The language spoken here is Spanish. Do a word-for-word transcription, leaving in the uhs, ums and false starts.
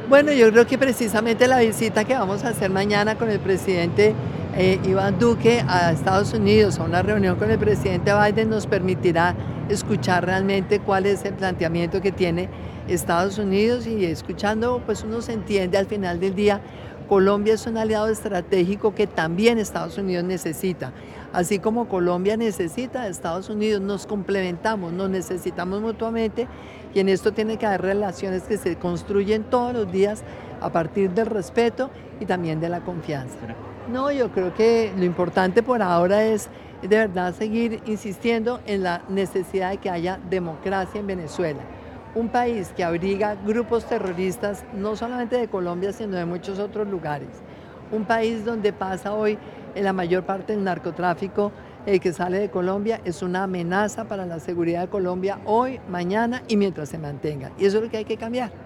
Bueno, yo creo que precisamente la visita que vamos a hacer mañana con el presidente eh, Iván Duque a Estados Unidos, a una reunión con el presidente Biden, nos permitirá escuchar realmente cuál es el planteamiento que tiene Estados Unidos, y escuchando, pues uno se entiende al final del día. Colombia es un aliado estratégico que también Estados Unidos necesita. Así como Colombia necesita de Estados Unidos, nos complementamos, nos necesitamos mutuamente, y en esto tiene que haber relaciones que se construyen todos los días a partir del respeto y también de la confianza. No, yo creo que lo importante por ahora es de verdad seguir insistiendo en la necesidad de que haya democracia en Venezuela. Un país que abriga grupos terroristas no solamente de Colombia, sino de muchos otros lugares. Un país donde pasa hoy en la mayor parte del narcotráfico eh, que sale de Colombia, es una amenaza para la seguridad de Colombia hoy, mañana y mientras se mantenga. Y eso es lo que hay que cambiar.